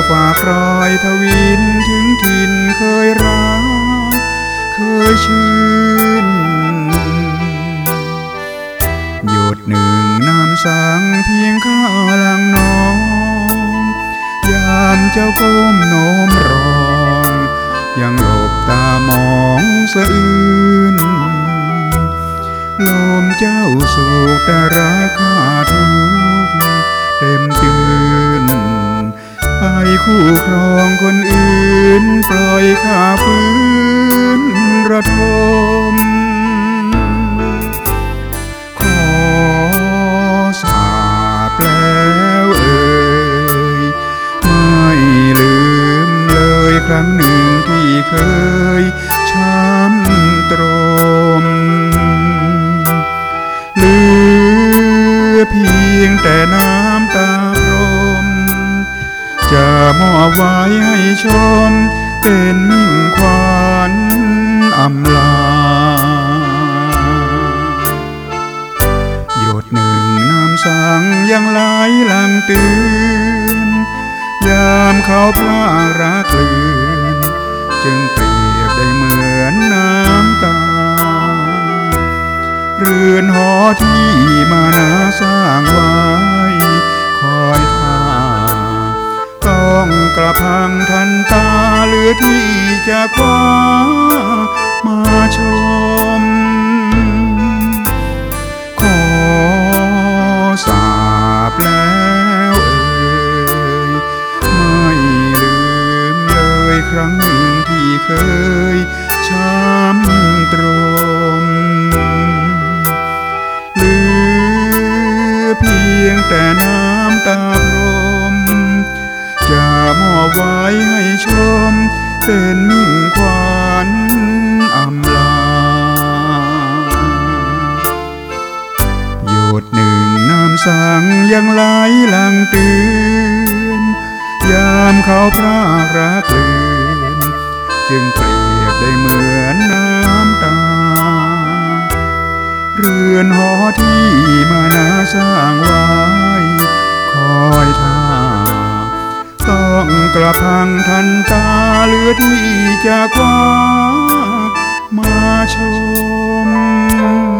ฝากรอยทวินถึงถิ่นเคยรักเคยชื่นหยดหนึ่งน้ำสังเพียงข้าลังน้องยามเจ้าก้มโน้มรองยังหลบตามองสะอื้นลมเจ้าสุขแต่รักข้าทุกข์เต็มตื่นไปคู่ครองคนอื่นปล่อยข้าฟื้นระทมขอสาบแล้วไม่ลืมเลยครั้งหนึ่งที่เคยช้ำตรมเหลือเพียงแต่น้ำตาพรมจะมอบไว้ให้ชมเป็นมิ่งขวัญอำลาหยดหนึ่งน้ำสังยังไหลหลังตื่นยามเขาพลาดรักเลือนจึงเปรียบได้เหมือนน้ำตาเรือนหอที่มานาสร้างไว้คอยท่าต้องกระพังทันตาเหลือที่จะคว้ามาชมขอสาบแล้วไม่ลืมเลยครั้งหนึ่งที่เคยช้ำตรมเหลือเพียงแต่น้ำตาพรมจะมอบไว้ให้ชมเป็นมิ่งขวัญอำลาหยดหนึ่งน้ำสังยังไหลหลังตื่นยามเขาพรากรักเลือนจึงเปรียบได้เหมือนน้ำตาเรือนหอที่มานาสร้างไว้คอยท่าต้องกระพังทันตาเหลือที่จะคว้ามาชม